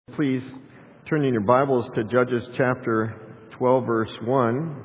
Please turn in your Bibles to Judges chapter 12, verse 1,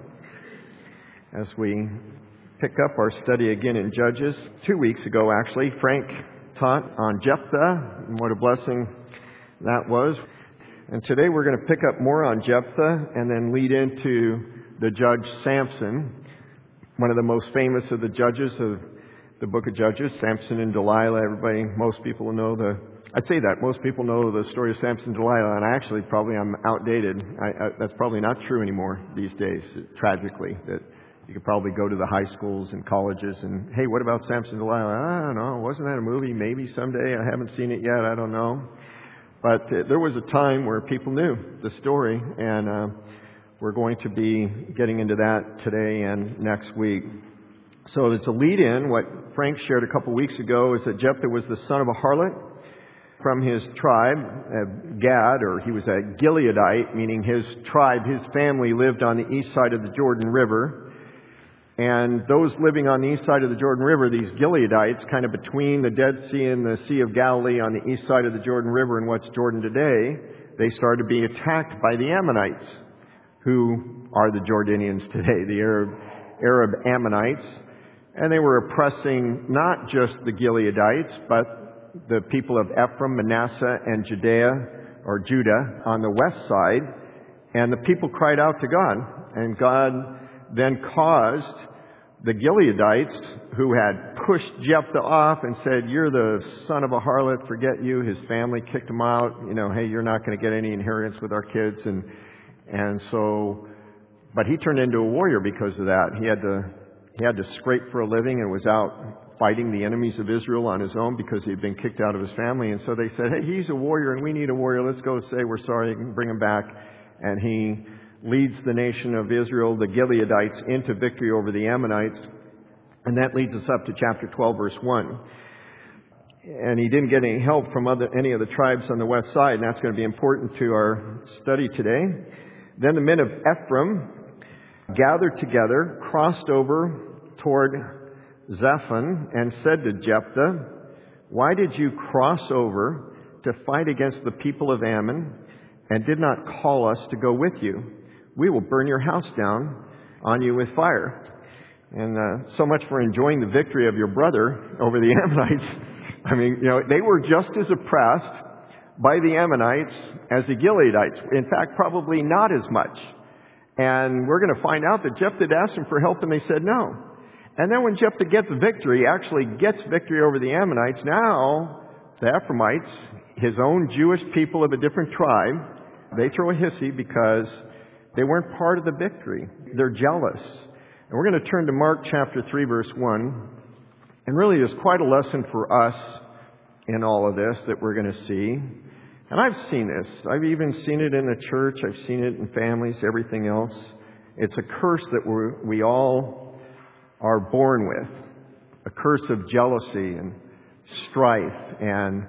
as we pick up our study again in Judges. 2 weeks ago, actually, Frank taught on Jephthah, and what a blessing that was. And today we're going to pick up more on Jephthah and then lead into the judge Samson, one of the most famous of the judges of the book of Judges, Samson and Delilah. Most people know most people know the story of Samson and Delilah, and actually probably I'm outdated. That's probably not true anymore these days, tragically, that you could probably go to the high schools and colleges and, hey, what about Samson and Delilah? I don't know. Wasn't that a movie? Maybe someday. I haven't seen it yet. I don't know. But there was a time where people knew the story, and we're going to be getting into that today and next week. So it's a lead-in. What Frank shared a couple weeks ago is that Jephthah was the son of a harlot from his tribe, Gad, or he was a Gileadite, meaning his tribe, his family lived on the east side of the Jordan River. And those living on the east side of the Jordan River, these Gileadites, kind of between the Dead Sea and the Sea of Galilee on the east side of the Jordan River and what's Jordan today, they started to be attacked by the Ammonites, who are the Jordanians today, the Arab Ammonites. And they were oppressing not just the Gileadites, but the people of Ephraim, Manasseh, and Judah on the west side. And the people cried out to God. And God then caused the Gileadites, who had pushed Jephthah off and said, "You're the son of a harlot, forget you." His family kicked him out. Hey, you're not going to get any inheritance with our kids. And so, but he turned into a warrior because of that. He had to scrape for a living and was out fighting the enemies of Israel on his own because he had been kicked out of his family. And so they said, "Hey, he's a warrior and we need a warrior. Let's go say we're sorry and bring him back." And he leads the nation of Israel, the Gileadites, into victory over the Ammonites. And that leads us up to chapter 12, verse 1. And he didn't get any help from any of the tribes on the west side. And that's going to be important to our study today. Then the men of Ephraim gathered together, crossed over toward Zaphon, and said to Jephthah, "Why did you cross over to fight against the people of Ammon and did not call us to go with you? We will burn your house down on you with fire." And so much for enjoying the victory of your brother over the Ammonites. I mean, they were just as oppressed by the Ammonites as the Gileadites. In fact, probably not as much. And we're going to find out that Jephthah asked them for help and they said no. And then when Jephthah gets victory over the Ammonites, now the Ephraimites, his own Jewish people of a different tribe, they throw a hissy because they weren't part of the victory. They're jealous. And we're going to turn to Mark chapter 3, verse 1. And really there's quite a lesson for us in all of this that we're going to see. And I've seen this. I've even seen it in the church. I've seen it in families, everything else. It's a curse that we all are born with. A curse of jealousy and strife. And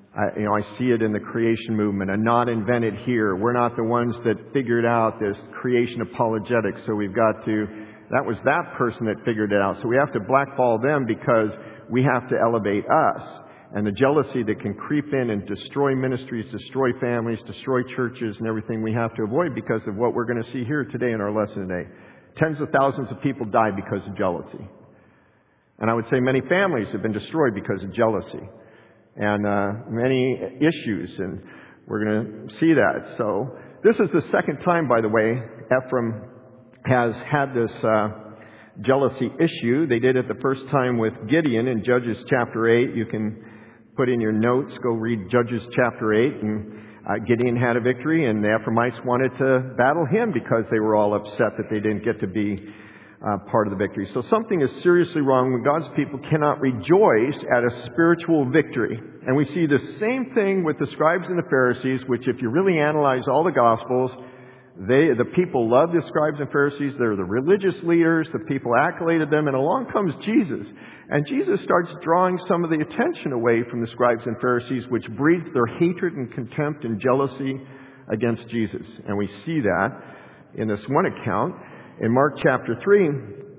I see it in the creation movement. A not invented here. We're not the ones that figured out this creation apologetics. So that was that person that figured it out. So we have to blackball them because we have to elevate us. And the jealousy that can creep in and destroy ministries, destroy families, destroy churches and everything we have to avoid because of what we're going to see here today in our lesson today. Tens of thousands of people die because of jealousy. And I would say many families have been destroyed because of jealousy. And many issues, and we're going to see that. So this is the second time, by the way, Ephraim has had this jealousy issue. They did it the first time with Gideon in Judges chapter 8. You can put in your notes, go read Judges chapter 8. And Gideon had a victory, and the Ephraimites wanted to battle him because they were all upset that they didn't get to be part of the victory. So something is seriously wrong when God's people cannot rejoice at a spiritual victory. And we see the same thing with the scribes and the Pharisees, which if you really analyze all the Gospels, the people loved the scribes and Pharisees. They're the religious leaders. The people accoladed them. And along comes Jesus. And Jesus starts drawing some of the attention away from the scribes and Pharisees, which breeds their hatred and contempt and jealousy against Jesus. And we see that in this one account. In Mark chapter 3,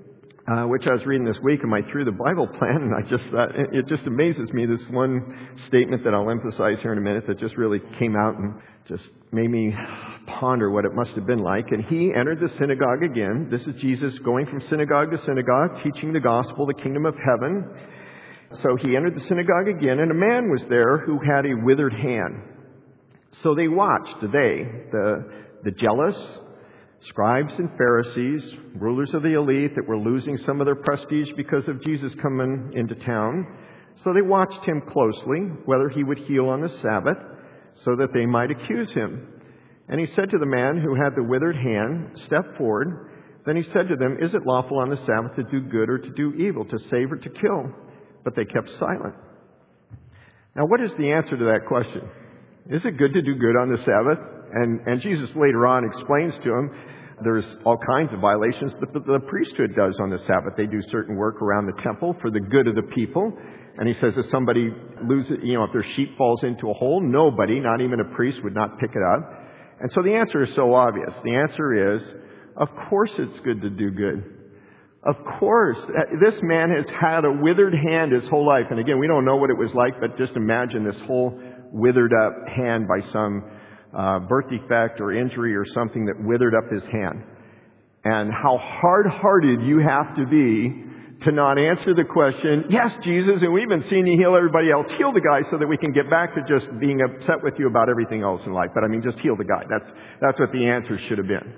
which I was reading this week in my Through the Bible plan, and I just thought, it just amazes me, this one statement that I'll emphasize here in a minute that just really came out and just made me ponder what it must have been like. And he entered the synagogue again. This is Jesus going from synagogue to synagogue, teaching the gospel, the kingdom of heaven. So he entered the synagogue again, and a man was there who had a withered hand. So they watched, the jealous scribes and Pharisees, rulers of the elite that were losing some of their prestige because of Jesus coming into town. So they watched him closely, whether he would heal on the Sabbath, so that they might accuse him. And he said to the man who had the withered hand, "Step forward." Then he said to them, "Is it lawful on the Sabbath to do good or to do evil, to save or to kill?" But they kept silent. Now, what is the answer to that question? Is it good to do good on the Sabbath? And Jesus later on explains to him there's all kinds of violations that the priesthood does on the Sabbath. They do certain work around the temple for the good of the people. And he says if somebody loses, if their sheep falls into a hole, nobody, not even a priest, would not pick it up. And so the answer is so obvious. The answer is, of course it's good to do good. Of course. This man has had a withered hand his whole life. And again, we don't know what it was like, but just imagine this whole withered up hand by some birth defect or injury or something that withered up his hand. And how hard-hearted you have to be to not answer the question, "Yes, Jesus, and we've been seeing you heal everybody else. Heal the guy so that we can get back to just being upset with you about everything else in life. But just heal the guy." That's what the answer should have been.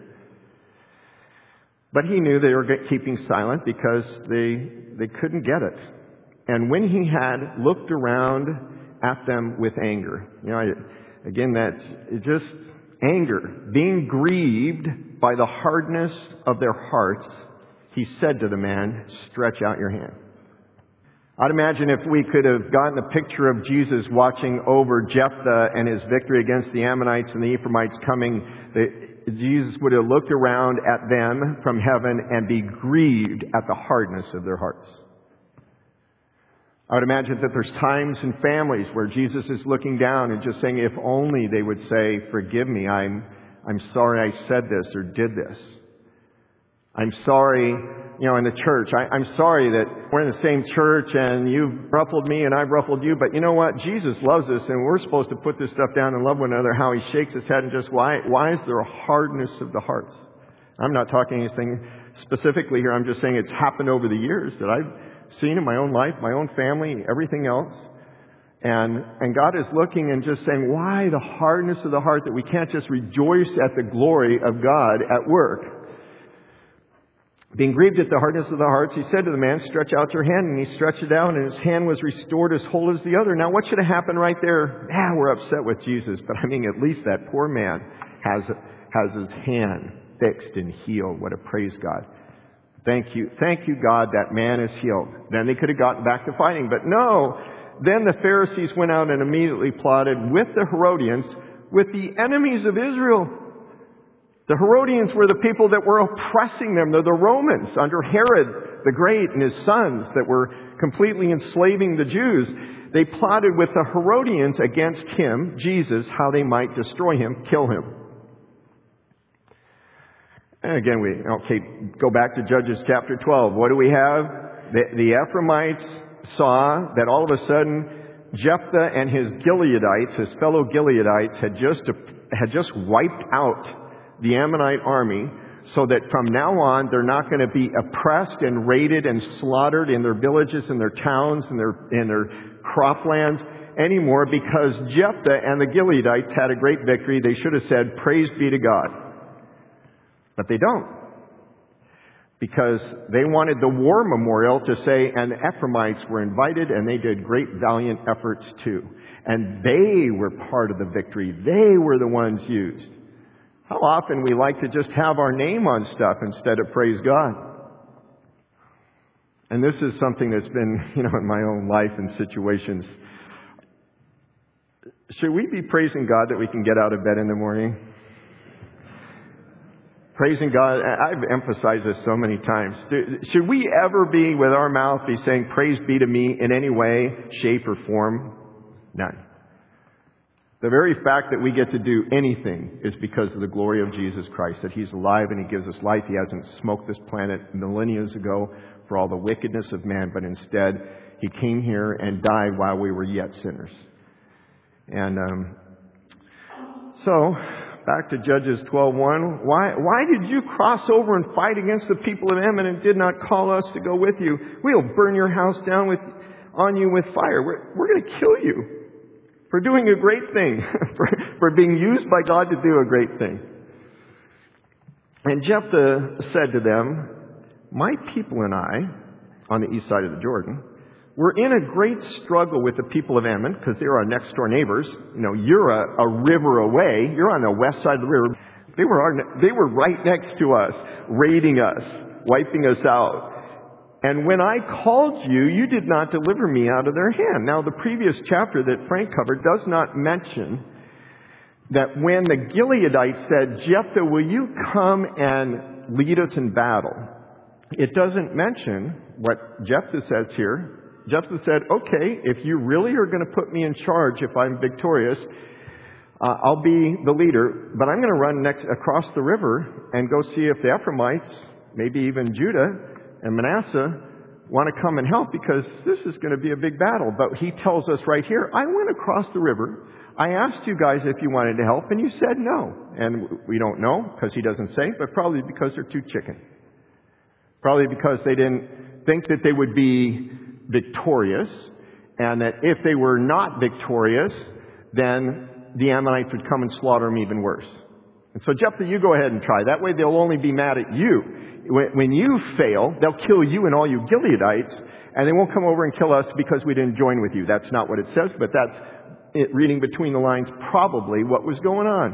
But he knew they were keeping silent because they couldn't get it. And when he had looked around at them with anger, again, that's just anger, being grieved by the hardness of their hearts, he said to the man, "Stretch out your hand." I'd imagine if we could have gotten a picture of Jesus watching over Jephthah and his victory against the Ammonites and the Ephraimites coming, Jesus would have looked around at them from heaven and be grieved at the hardness of their hearts. I would imagine that there's times in families where Jesus is looking down and just saying, if only they would say, "Forgive me, I'm sorry I said this or did this. I'm sorry, in the church, I'm sorry that we're in the same church and you've ruffled me and I've ruffled you, but you know what? Jesus loves us and we're supposed to put this stuff down and love one another." How he shakes his head and just, why is there a hardness of the hearts? I'm not talking anything specifically here. I'm just saying it's happened over the years that I've seen in my own life, my own family, everything else. And God is looking and just saying, why the hardness of the heart that we can't just rejoice at the glory of God at work? Being grieved at the hardness of the hearts, he said to the man, "Stretch out your hand." And he stretched it out, and his hand was restored as whole as the other. Now, what should have happened right there? We're upset with Jesus. But at least that poor man has his hand fixed and healed. What a praise God. Thank you, God, that man is healed. Then they could have gotten back to fighting. But no. Then the Pharisees went out and immediately plotted with the Herodians, with the enemies of Israel. The Herodians were the people that were oppressing them. They're the Romans under Herod the Great and his sons that were completely enslaving the Jews. They plotted with the Herodians against him, Jesus, how they might destroy him, kill him. And again, go back to Judges chapter 12. What do we have? The Ephraimites saw that all of a sudden Jephthah and his Gileadites, his fellow Gileadites, had just wiped out the Ammonite army, so that from now on they're not going to be oppressed and raided and slaughtered in their villages and their towns and their croplands anymore, because Jephthah and the Gileadites had a great victory. They should have said, "Praise be to God." But they don't. Because they wanted the war memorial to say, "And the Ephraimites were invited and they did great valiant efforts too. And they were part of the victory. They were the ones used." How often we like to just have our name on stuff instead of praise God. And this is something that's been, in my own life and situations. Should we be praising God that we can get out of bed in the morning? Praising God, I've emphasized this so many times. Should we ever be, with our mouth, be saying, "Praise be to me" in any way, shape, or form? None. The very fact that we get to do anything is because of the glory of Jesus Christ, that He's alive and He gives us life. He hasn't smoked this planet millennia ago for all the wickedness of man, but instead He came here and died while we were yet sinners. And so, back to Judges 12:1. Why did you cross over and fight against the people of Ammon and did not call us to go with you? We'll burn your house down on you with fire. We're going to kill you for doing a great thing, for being used by God to do a great thing. And Jephthah said to them, my people and I, on the east side of the Jordan, we're in a great struggle with the people of Ammon because they're our next door neighbors. You know, you're a river away. You're on the west side of the river. They were right next to us, raiding us, wiping us out. And when I called you, you did not deliver me out of their hand. Now, the previous chapter that Frank covered does not mention that when the Gileadites said, Jephthah, will you come and lead us in battle? It doesn't mention what Jephthah says here. Jephthah said, okay, if you really are going to put me in charge if I'm victorious, I'll be the leader, but I'm going to run across the river and go see if the Ephraimites, maybe even Judah and Manasseh, want to come and help because this is going to be a big battle. But he tells us right here, I went across the river. I asked you guys if you wanted to help, and you said no. And we don't know because he doesn't say, but probably because they're too chicken. Probably because they didn't think that they would be victorious, and that if they were not victorious, then the Ammonites would come and slaughter them even worse. And so, Jephthah, you go ahead and try. That way they'll only be mad at you. When you fail, they'll kill you and all you Gileadites, and they won't come over and kill us because we didn't join with you. That's not what it says, but that's it, reading between the lines, probably what was going on.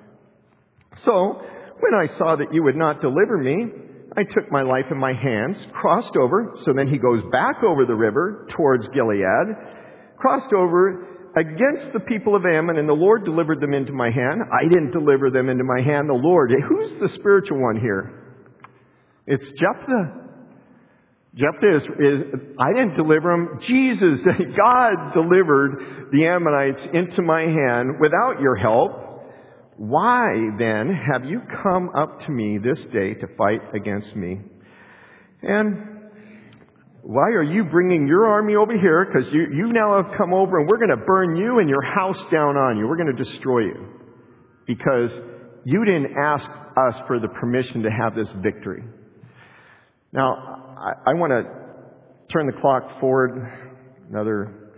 So, when I saw that you would not deliver me, I took my life in my hands, crossed over, so then he goes back over the river towards Gilead, crossed over against the people of Ammon, and the Lord delivered them into my hand. I didn't deliver them into my hand, the Lord. Who's the spiritual one here? It's Jephthah. Jephthah is I didn't deliver them. Jesus, God delivered the Ammonites into my hand without your help. Why, then, have you come up to me this day to fight against me? And why are you bringing your army over here? Because you now have come over and we're going to burn you and your house down on you. We're going to destroy you. Because you didn't ask us for the permission to have this victory. Now, I want to turn the clock forward another,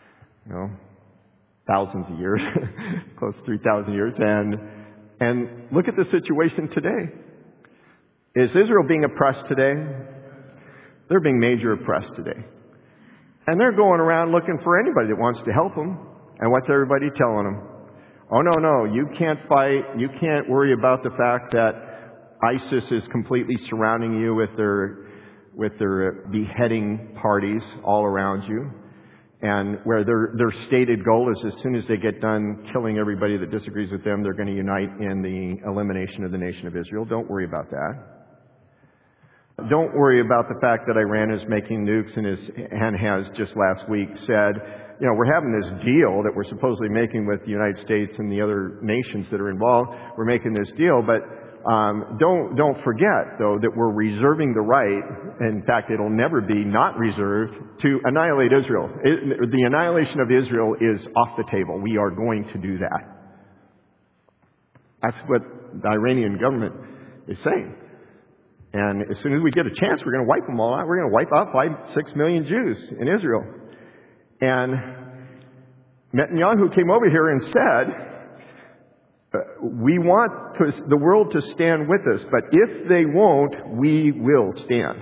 thousands of years, close to 3,000 years, and look at the situation today. Is Israel being oppressed today? They're being major oppressed today. And they're going around looking for anybody that wants to help them. And what's everybody telling them? Oh, no, you can't fight. You can't worry about the fact that ISIS is completely surrounding you with their beheading parties all around you. And where their stated goal is as soon as they get done killing everybody that disagrees with them, they're going to unite in the elimination of the nation of Israel. Don't worry about that. Don't worry about the fact that Iran is making nukes and has just last week said, we're having this deal that we're supposedly making with the United States and the other nations that are involved. We're making this deal, but don't forget, though, that we're reserving the right, in fact, it'll never be not reserved, to annihilate Israel. The annihilation of Israel is off the table. We are going to do that. That's what the Iranian government is saying. And as soon as we get a chance, we're going to wipe them all out. We're going to wipe out 5-6 million Jews in Israel. And Netanyahu came over here and said, we want the world to stand with us, but if they won't, we will stand.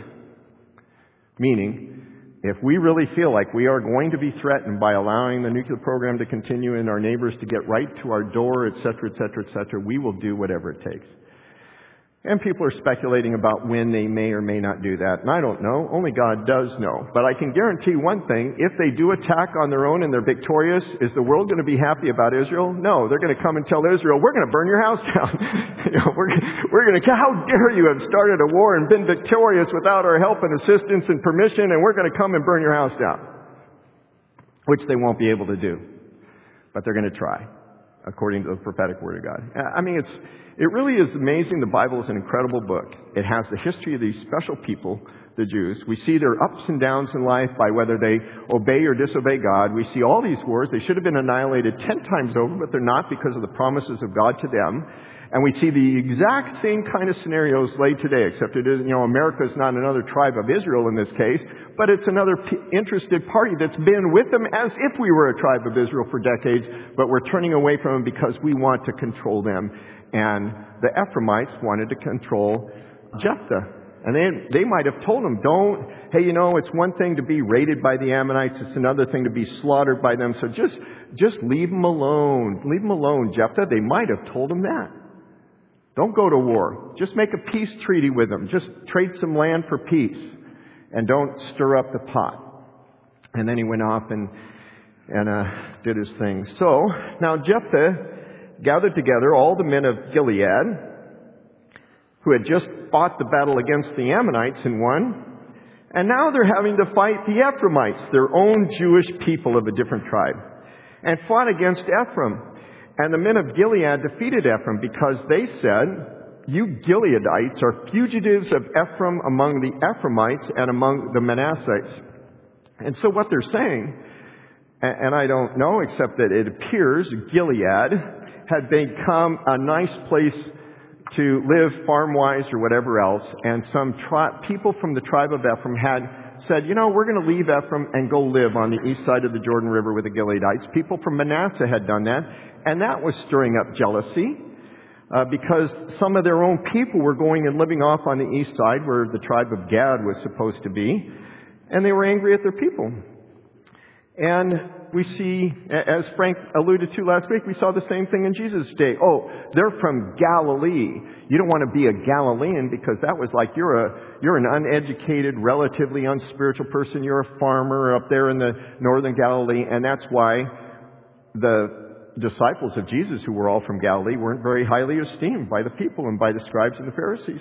Meaning, if we really feel like we are going to be threatened by allowing the nuclear program to continue and our neighbors to get right to our door, etc., we will do whatever it takes. And people are speculating about when they may or may not do that. And I don't know. Only God does know. But I can guarantee one thing. If they do attack on their own and they're victorious, is the world going to be happy about Israel? No. They're going to come and tell Israel, we're going to burn your house down. We're going to, how dare you have started a war and been victorious without our help and assistance and permission, and we're going to come and burn your house down. Which they won't be able to do. But they're going to try, according to the prophetic word of God. I mean, it really is amazing. The Bible is an incredible book. It has the history of these special people the Jews. We see their ups and downs in life by whether they obey or disobey God. We see all these wars. They should have been annihilated 10 times over, but they're not because of the promises of God to them. And we see the exact same kind of scenarios laid today, except it is, America is not another tribe of Israel in this case, but it's another interested party that's been with them as if we were a tribe of Israel for decades, but we're turning away from them because we want to control them. And the Ephraimites wanted to control Jephthah. And they might have told him, it's one thing to be raided by the Ammonites, it's another thing to be slaughtered by them, so just leave them alone. Leave them alone, Jephthah. They might have told him that. Don't go to war. Just make a peace treaty with them. Just trade some land for peace. And don't stir up the pot. And then he went off and did his thing. So, now Jephthah gathered together all the men of Gilead, who had just fought the battle against the Ammonites and won. And now they're having to fight the Ephraimites, their own Jewish people of a different tribe, and fought against Ephraim. And the men of Gilead defeated Ephraim because they said, "You Gileadites are fugitives of Ephraim among the Ephraimites and among the Manassites." And so what they're saying, and I don't know except that it appears Gilead had become a nice place to live farm-wise or whatever else, and some people from the tribe of Ephraim had said, we're going to leave Ephraim and go live on the east side of the Jordan River with the Gileadites. People from Manasseh had done that, and that was stirring up jealousy because some of their own people were going and living off on the east side where the tribe of Gad was supposed to be, and they were angry at their people. And we see, as Frank alluded to last week, we saw the same thing in Jesus' day. Oh, they're from Galilee. You don't want to be a Galilean because that was like you're an uneducated, relatively unspiritual person. You're a farmer up there in the northern Galilee. And that's why the disciples of Jesus, who were all from Galilee, weren't very highly esteemed by the people and by the scribes and the Pharisees.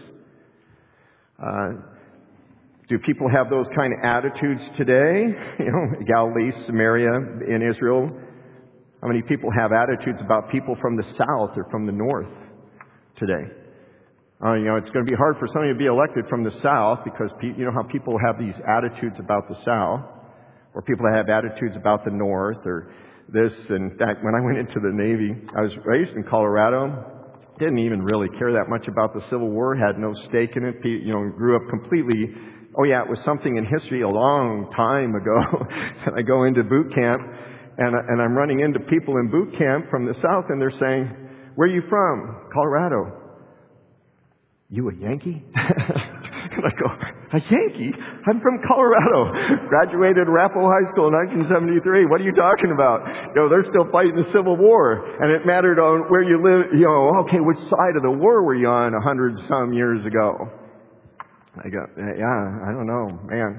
Do people have those kind of attitudes today? Galilee, Samaria, in Israel. How many people have attitudes about people from the south or from the north today? It's going to be hard for somebody to be elected from the south because how people have these attitudes about the south, or people that have attitudes about the north, or this. In fact, when I went into the Navy, I was raised in Colorado. Didn't even really care that much about the Civil War. Had no stake in it. Grew up completely. Oh yeah, it was something in history a long time ago. And I go into boot camp, and I'm running into people in boot camp from the south, and they're saying, "Where are you from?" "Colorado." "You a Yankee?" And I go, "A Yankee? I'm from Colorado. Graduated Arapahoe High School in 1973. What are you talking about?" They're still fighting the Civil War, and it mattered on where you live. Okay, which side of the war were you on 100-some years ago? I go, I don't know, man.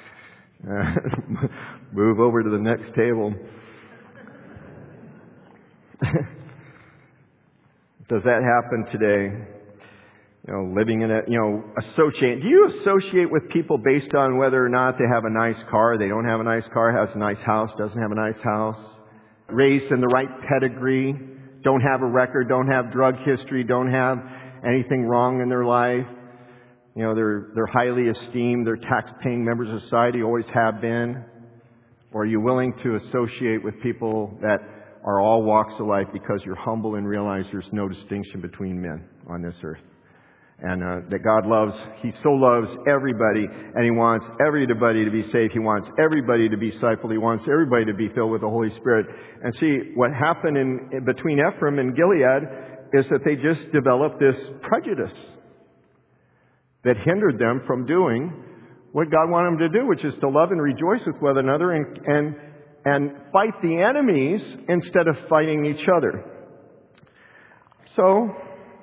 Move over to the next table. Does that happen today? Living in associate. Do you associate with people based on whether or not they have a nice car, they don't have a nice car, has a nice house, doesn't have a nice house, raised in the right pedigree, don't have a record, don't have drug history, don't have anything wrong in their life? They're highly esteemed. They're tax-paying members of society, always have been. Or are you willing to associate with people that are all walks of life because you're humble and realize there's no distinction between men on this earth? And that God He so loves everybody, and He wants everybody to be saved. He wants everybody to be discipled. He wants everybody to be filled with the Holy Spirit. And see, what happened in between Ephraim and Gilead is that they just developed this prejudice that hindered them from doing what God wanted them to do, which is to love and rejoice with one another and fight the enemies instead of fighting each other. So,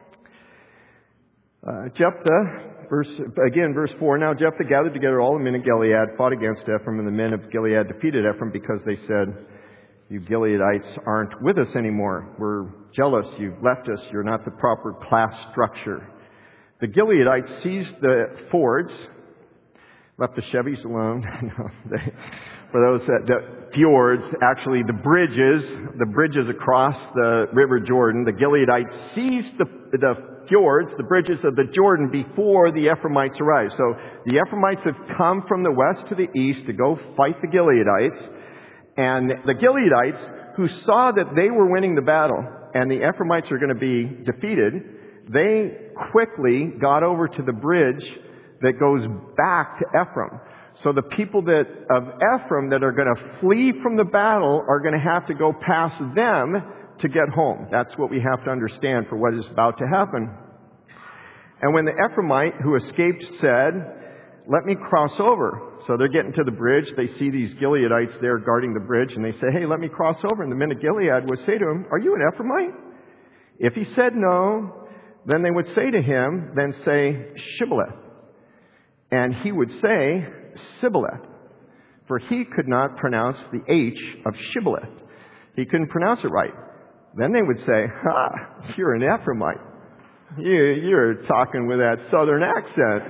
Jephthah, verse 4, "Now Jephthah gathered together all the men of Gilead, fought against Ephraim, and the men of Gilead defeated Ephraim because they said, 'You Gileadites aren't with us anymore. We're jealous. You've left us. You're not the proper class structure.' The Gileadites seized the fords. left the Chevys alone. No, for those the fjords, actually the bridges across the River Jordan, the Gileadites seized the fjords, the bridges of the Jordan before the Ephraimites arrived. So the Ephraimites have come from the west to the east to go fight the Gileadites. And the Gileadites, who saw that they were winning the battle and the Ephraimites are going to be defeated, they quickly got over to the bridge that goes back to Ephraim. So the people of Ephraim that are going to flee from the battle are going to have to go past them to get home. That's what we have to understand for what is about to happen. And when the Ephraimite who escaped said, "Let me cross over." So they're getting to the bridge. They see these Gileadites there guarding the bridge, and they say, "Hey, let me cross over." And the men of Gilead would say to him, "Are you an Ephraimite?" If he said no, then they would say to him, "Then say Shibboleth." And he would say Sibboleth, for he could not pronounce the H of Shibboleth. He couldn't pronounce it right. Then they would say, "Ha, you're an Ephraimite. You're talking with that southern accent."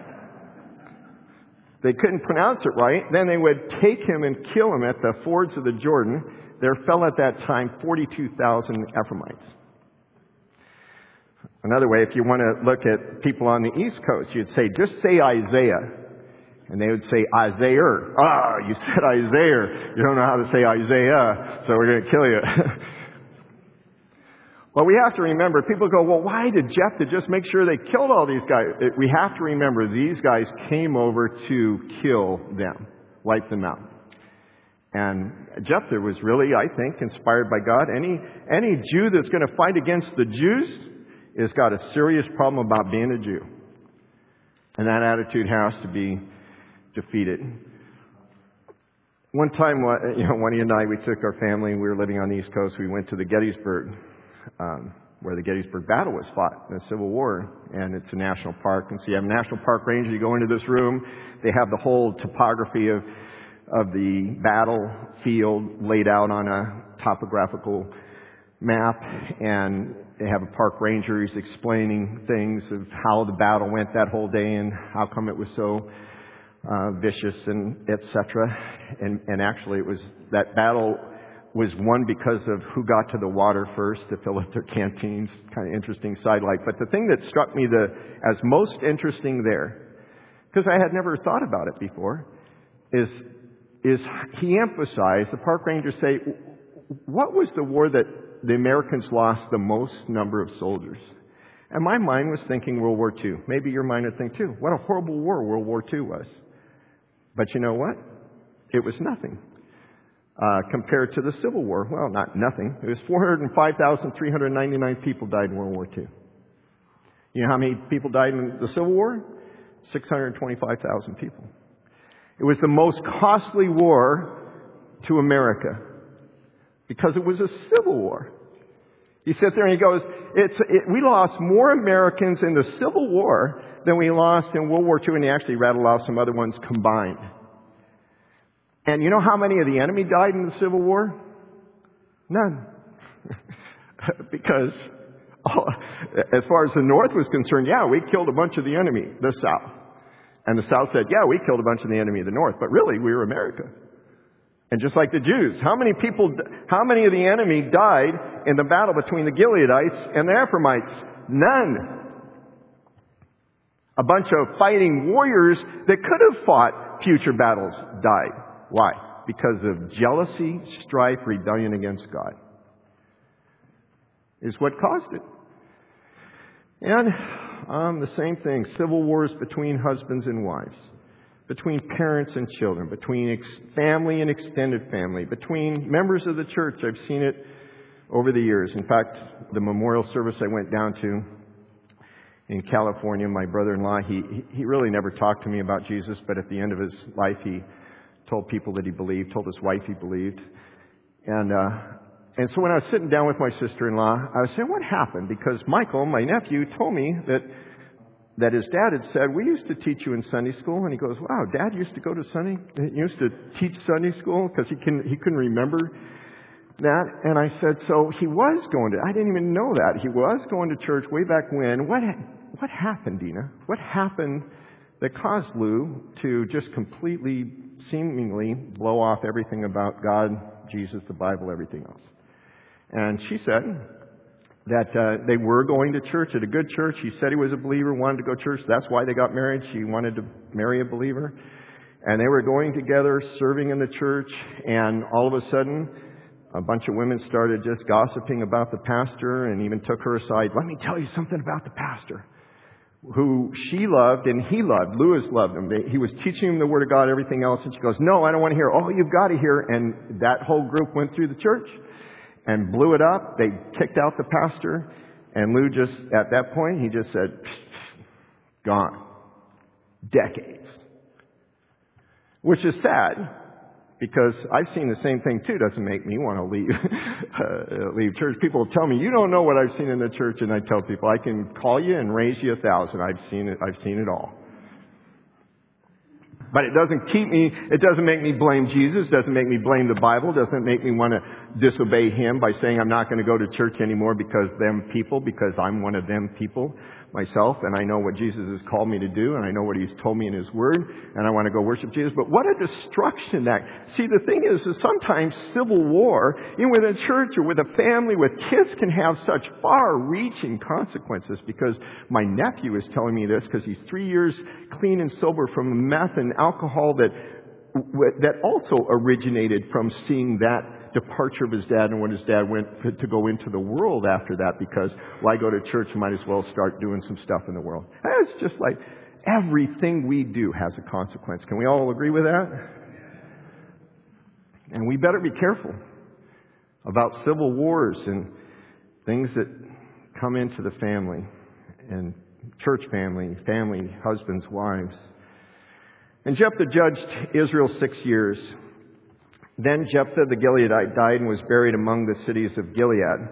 They couldn't pronounce it right. Then they would take him and kill him at the fords of the Jordan. There fell at that time 42,000 Ephraimites. Another way, if you want to look at people on the East Coast, you'd say, "Just say Isaiah." And they would say Isaiah. "Ah, you said Isaiah. You don't know how to say Isaiah, so we're going to kill you." Well, we have to remember, people go, "Well, why did Jephthah just make sure they killed all these guys?" We have to remember these guys came over to kill them, wipe them out. And Jephthah was really, I think, inspired by God. Any Jew that's going to fight against the Jews has got a serious problem about being a Jew. And that attitude has to be defeated. One time, Juanita and I, we took our family, and we were living on the East Coast. We went to the Gettysburg, where the Gettysburg Battle was fought in the Civil War. And it's a national park. And so you have a national park ranger. You go into this room. They have the whole topography of the battlefield laid out on a topographical map. And they have a park ranger who's explaining things of how the battle went that whole day and how come it was so vicious and etc. And actually it was that battle was won because of who got to the water first to fill up their canteens. Kind of interesting sidelight. But the thing that struck me as most interesting there, because I had never thought about it before, is he emphasized, the park rangers say, what was the war that the Americans lost the most number of soldiers? And my mind was thinking World War II. Maybe your mind would think too. What a horrible war World War II was. But you know what? It was nothing. Compared to the Civil War. Well, not nothing. It was 405,399 people died in World War II. You know how many people died in the Civil War? 625,000 people. It was the most costly war to America because it was a civil war. He sits there and he goes, we lost more Americans in the Civil War than we lost in World War II, and he actually rattled off some other ones combined. And you know how many of the enemy died in the Civil War? None. Because as far as the North was concerned, yeah, we killed a bunch of the enemy, the South. And the South said, yeah, we killed a bunch of the enemy of the North. But really, we were America. And just like the Jews, how many of the enemy died in the battle between the Gileadites and the Ephraimites? None. A bunch of fighting warriors that could have fought future battles died. Why? Because of jealousy, strife, rebellion against God. Is what caused it. And the same thing, civil wars between husbands and wives, between parents and children, between family and extended family, between members of the church. I've seen it over the years. In fact, the memorial service I went down to in California, my brother-in-law, he really never talked to me about Jesus, but at the end of his life, he told people that he believed, told his wife he believed. And so when I was sitting down with my sister-in-law, I was saying, what happened? Because Michael, my nephew, told me that his dad had said, we used to teach you in Sunday school. And he goes, wow, Dad used to go to used to teach Sunday school? Because he couldn't remember that. And I said, so he was going to, I didn't even know that. He was going to church way back when. What happened, Dina? What happened that caused Lou to just completely, seemingly blow off everything about God, Jesus, the Bible, everything else. And she said that they were going to church, at a good church. He said he was a believer, wanted to go to church. That's why they got married. She wanted to marry a believer. And they were going together, serving in the church, and all of a sudden, a bunch of women started just gossiping about the pastor and even took her aside. Let me tell you something about the pastor, who she loved and he loved. Lewis loved him. He was teaching him the Word of God, everything else, and she goes, no, I don't want to hear. Oh, you've got to hear. And that whole group went through the church and blew it up. They kicked out the pastor, and Lou just, at that point, he just said, gone. Decades. Which is sad, because I've seen the same thing too. Doesn't make me want to leave church. People tell me, you don't know what I've seen in the church, and I tell people, I can call you and raise you 1,000. I've seen it all. But it doesn't make me blame Jesus, doesn't make me blame the Bible, doesn't make me want to disobey Him by saying I'm not going to go to church anymore because I'm one of them people myself, and I know what Jesus has called me to do, and I know what He's told me in His Word, and I want to go worship Jesus. But what a destruction that... See, the thing is sometimes civil war, even within a church or with a family, with kids, can have such far-reaching consequences, because my nephew is telling me this, because he's 3 years clean and sober from meth and alcohol that also originated from seeing that departure of his dad and when his dad went to go into the world after that, because why go to church? Might as well start doing some stuff in the world. It's just like everything we do has a consequence. Can we all agree with that? And we better be careful about civil wars and things that come into the family and church family, husbands, wives. And Jephthah judged Israel 6 years. Then Jephthah the Gileadite died and was buried among the cities of Gilead.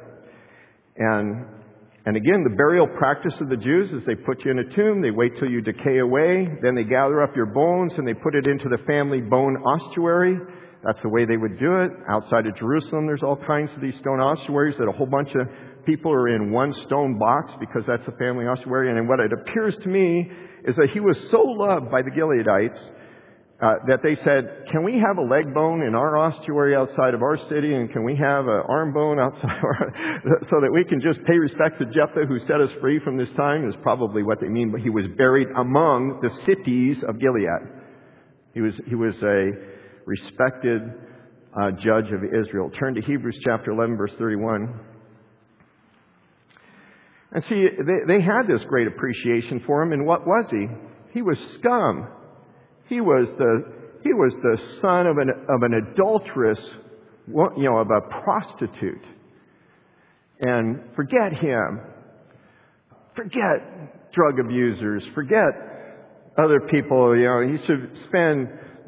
And again, the burial practice of the Jews is they put you in a tomb, they wait till you decay away, then they gather up your bones and they put it into the family bone ossuary. That's the way they would do it. Outside of Jerusalem, there's all kinds of these stone ossuaries that a whole bunch of people are in one stone box, because that's the family ossuary. And what it appears to me is that he was so loved by the Gileadites that they said, can we have a leg bone in our ossuary outside of our city, and can we have an arm bone outside so that we can just pay respect to Jephthah, who set us free from this time, is probably what they mean. But he was buried among the cities of Gilead. He was a respected judge of Israel. Turn to Hebrews chapter 11, verse 31. And see, they had this great appreciation for him. And what was he? He was scum. He was the son of an adulteress, of a prostitute. And forget him. Forget drug abusers. Forget other people. He should spend.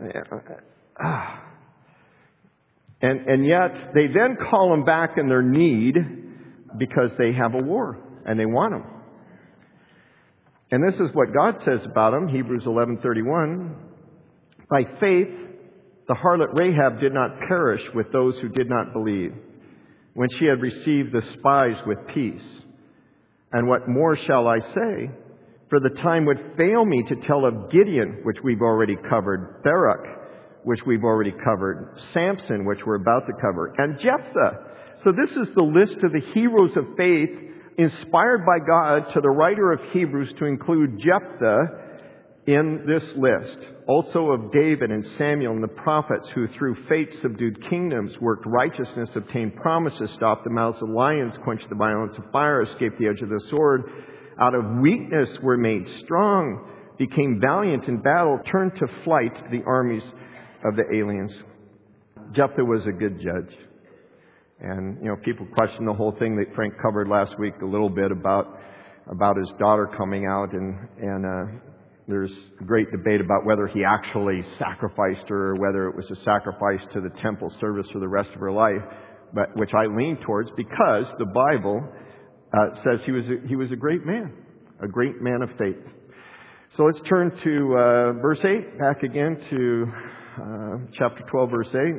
And yet they then call him back in their need because they have a war and they want him. And this is what God says about him, Hebrews 11:31. By faith, the harlot Rahab did not perish with those who did not believe, when she had received the spies with peace. And what more shall I say? For the time would fail me to tell of Gideon, which we've already covered, Barak, which we've already covered, Samson, which we're about to cover, and Jephthah. So this is the list of the heroes of faith inspired by God to the writer of Hebrews to include Jephthah in this list. Also of David and Samuel and the prophets, who through faith subdued kingdoms, worked righteousness, obtained promises, stopped the mouths of lions, quenched the violence of fire, escaped the edge of the sword, out of weakness were made strong, became valiant in battle, turned to flight the armies of the aliens. Jephthah was a good judge. And, people question the whole thing that Frank covered last week a little bit about his daughter coming out, and there's a great debate about whether he actually sacrificed her or whether it was a sacrifice to the temple service for the rest of her life, but which I lean towards, because the Bible says he was a great man of faith. So let's turn to verse 8, back again to chapter 12, verse 8.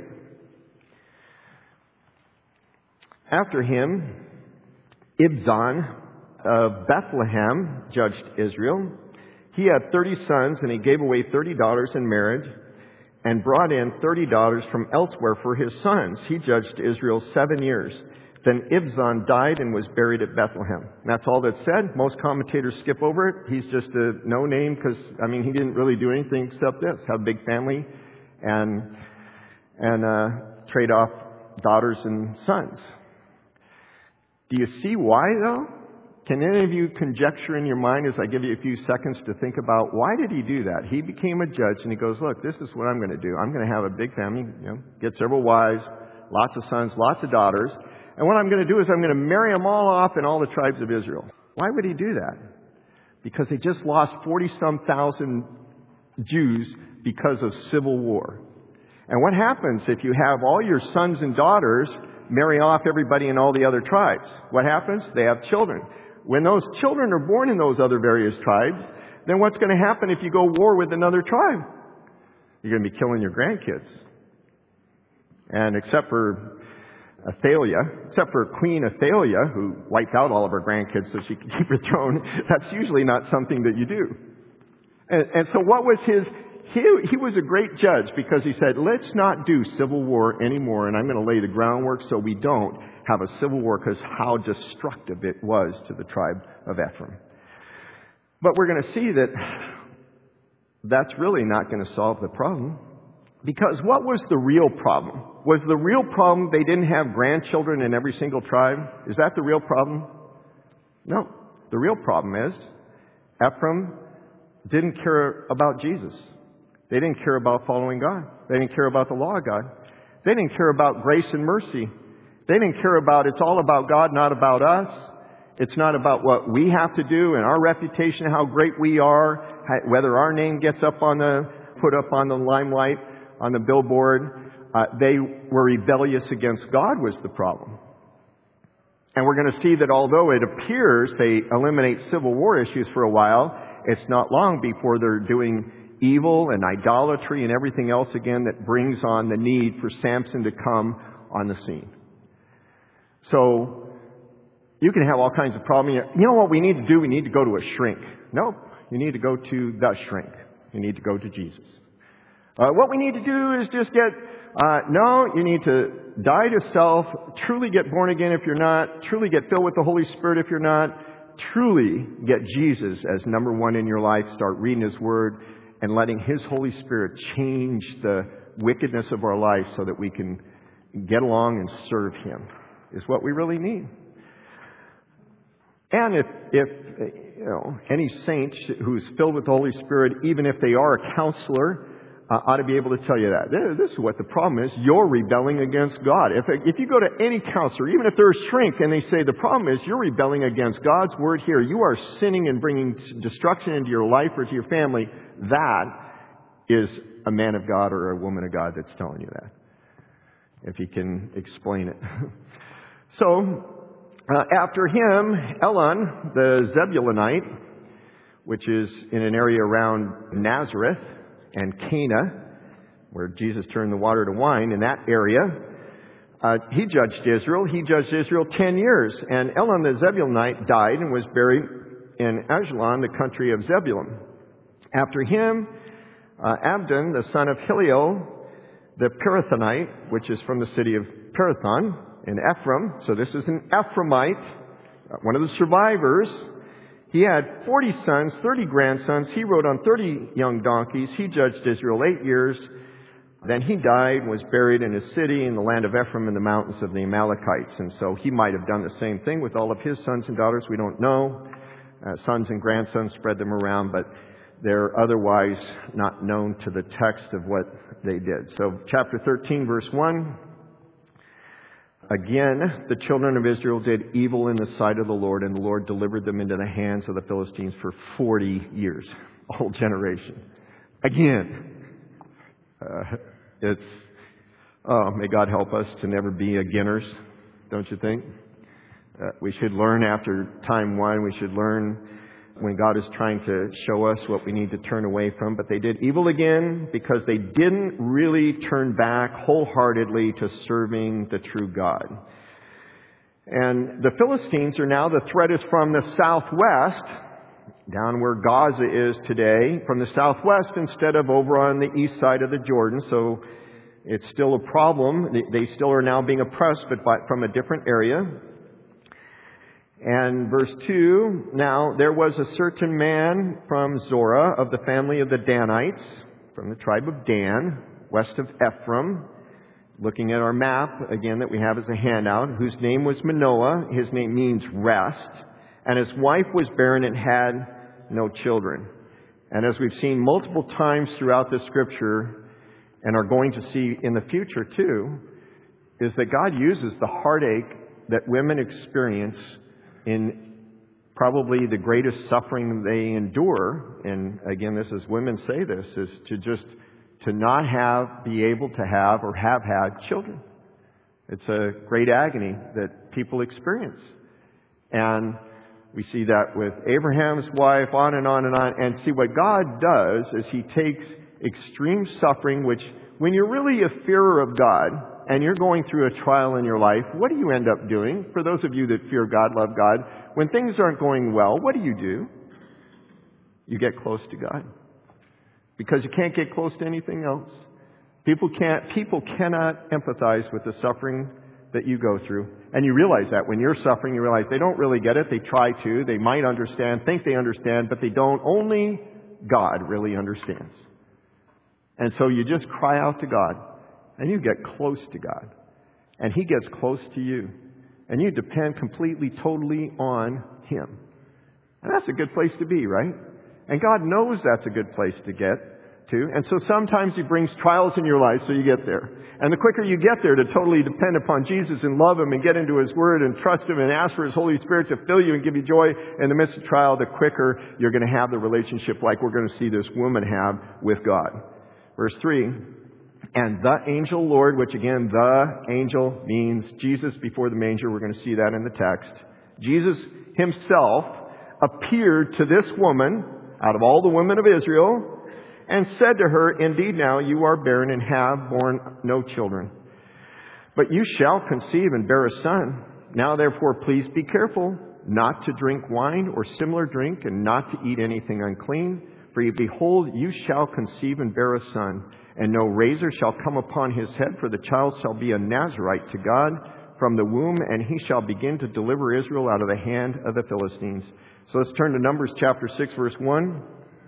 After him, Ibzan of Bethlehem judged Israel. He had 30 sons, and he gave away 30 daughters in marriage and brought in 30 daughters from elsewhere for his sons. He judged Israel 7 years. Then Ibzan died and was buried at Bethlehem. And that's all that's said. Most commentators skip over it. He's just a no-name because, he didn't really do anything except this. Have a big family and trade off daughters and sons. Do you see why, though? Can any of you conjecture in your mind as I give you a few seconds to think about why did he do that? He became a judge and he goes, look, this is what I'm going to do. I'm going to have a big family, get several wives, lots of sons, lots of daughters. And what I'm going to do is I'm going to marry them all off in all the tribes of Israel. Why would he do that? Because they just lost 40-some thousand Jews because of civil war. And what happens if you have all your sons and daughters marry off everybody in all the other tribes? What happens? They have children. When those children are born in those other various tribes, then what's going to happen if you go war with another tribe? You're going to be killing your grandkids. And except for Queen Athaliah, who wiped out all of her grandkids so she could keep her throne, that's usually not something that you do. And so what was he was a great judge because he said, let's not do civil war anymore, and I'm going to lay the groundwork so we don't have a civil war, because how destructive it was to the tribe of Ephraim. But we're going to see that that's really not going to solve the problem. Because what was the real problem? Was the real problem they didn't have grandchildren in every single tribe? Is that the real problem? No. The real problem is Ephraim didn't care about Jesus. They didn't care about following God. They didn't care about the law of God. They didn't care about grace and mercy. They didn't care about, it's all about God, not about us. It's not about what we have to do and our reputation, how great we are, whether our name gets put up on the limelight, on the billboard. They were rebellious against God was the problem. And we're going to see that although it appears they eliminate civil war issues for a while, it's not long before they're doing evil and idolatry and everything else again that brings on the need for Samson to come on the scene. So you can have all kinds of problems. You know what we need to do? We need to go to a shrink. Nope. You need to go to the shrink. You need to go to Jesus. What we need to do is just you need to die to self, truly get born again if you're not, truly get filled with the Holy Spirit if you're not, truly get Jesus as number one in your life, start reading His Word and letting His Holy Spirit change the wickedness of our life so that we can get along and serve Him, is what we really need. And if any saint who's filled with the Holy Spirit, even if they are a counselor, ought to be able to tell you that. This is what the problem is. You're rebelling against God. If you go to any counselor, even if they're a shrink, and they say the problem is you're rebelling against God's Word here, you are sinning and bringing destruction into your life or to your family, that is a man of God or a woman of God that's telling you that. If you can explain it. So, after him, Elon, the Zebulunite, which is in an area around Nazareth and Cana, where Jesus turned the water to wine, in that area, he judged Israel. He judged Israel 10 years. And Elon the Zebulunite died and was buried in Ajalon, the country of Zebulun. After him, Abdon, the son of Hillel, the Pirathonite, which is from the city of Pirathon in Ephraim. So this is an Ephraimite, one of the survivors. He had 40 sons, 30 grandsons. He rode on 30 young donkeys. He judged Israel 8 years. Then he died and was buried in his city in the land of Ephraim in the mountains of the Amalekites. And so he might have done the same thing with all of his sons and daughters. We don't know. Sons and grandsons spread them around, but they're otherwise not known to the text of what they did. So chapter 13, verse 1. Again, the children of Israel did evil in the sight of the Lord, and the Lord delivered them into the hands of the Philistines for 40 years. A whole generation. Again. May God help us to never be beginners, don't you think? We should learn after time one. We should learn when God is trying to show us what we need to turn away from. But they did evil again because they didn't really turn back wholeheartedly to serving the true God. And the Philistines are now, the threat is from the southwest. down where Gaza is today, from the southwest instead of over on the east side of the Jordan. So it's still a problem. They still are now being oppressed, but from a different area. And verse 2, now there was a certain man from Zorah of the family of the Danites, from the tribe of Dan, west of Ephraim, looking at our map, again, that we have as a handout, whose name was Manoah. His name means rest. And his wife was barren and had no children. And as we've seen multiple times throughout the Scripture, and are going to see in the future too, is that God uses the heartache that women experience in probably the greatest suffering they endure. And again, this is women say this, is to not be able to have or have had children. It's a great agony that people experience. And we see that with Abraham's wife, on and on and on. And see, what God does is He takes extreme suffering, which when you're really a fearer of God and you're going through a trial in your life, what do you end up doing? For those of you that fear God, love God, when things aren't going well, what do? You get close to God. Because you can't get close to anything else. People cannot empathize with the suffering that you go through. And you realize that when you're suffering, you realize they don't really get it. They try to. They might understand, think they understand, but they don't. Only God really understands. And so you just cry out to God, and you get close to God. And He gets close to you. And you depend completely, totally on Him. And that's a good place to be, right? And God knows that's a good place to get to. And so sometimes He brings trials in your life so you get there. And the quicker you get there to totally depend upon Jesus and love Him and get into His Word and trust Him and ask for His Holy Spirit to fill you and give you joy in the midst of trial, the quicker you're going to have the relationship like we're going to see this woman have with God. Verse 3, and the angel Lord, which again, the angel means Jesus before the manger. We're going to see that in the text. Jesus Himself appeared to this woman out of all the women of Israel, and said to her, indeed now you are barren and have borne no children. But you shall conceive and bear a son. Now therefore please be careful not to drink wine or similar drink, and not to eat anything unclean. For behold, you shall conceive and bear a son, and no razor shall come upon his head, for the child shall be a Nazarite to God from the womb, and he shall begin to deliver Israel out of the hand of the Philistines. So let's turn to Numbers chapter 6, verse 1.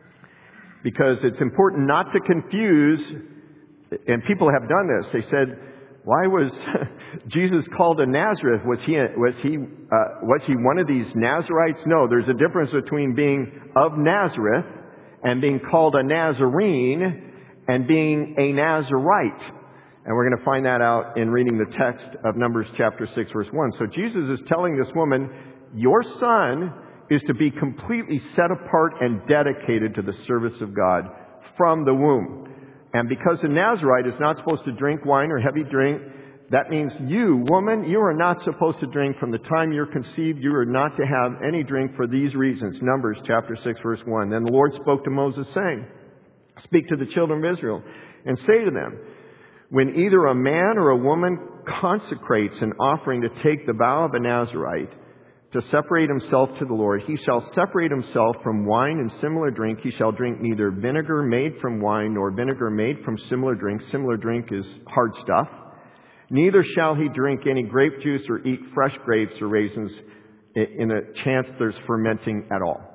Because it's important not to confuse, and people have done this. They said, why was Jesus called a Nazareth? Was he one of these Nazarites? No, there's a difference between being of Nazareth and being called a Nazarene and being a Nazarite. And we're going to find that out in reading the text of Numbers chapter 6, verse 1. So Jesus is telling this woman, your son is to be completely set apart and dedicated to the service of God from the womb. And because a Nazarite is not supposed to drink wine or heavy drink, that means you, woman, you are not supposed to drink from the time you're conceived. You are not to have any drink for these reasons. Numbers chapter 6, verse 1. Then the Lord spoke to Moses, saying, speak to the children of Israel and say to them, when either a man or a woman consecrates an offering to take the vow of a Nazarite, to separate himself to the Lord, he shall separate himself from wine and similar drink. He shall drink neither vinegar made from wine nor vinegar made from similar drink. Similar drink is hard stuff. Neither shall he drink any grape juice or eat fresh grapes or raisins in a chance there's fermenting at all.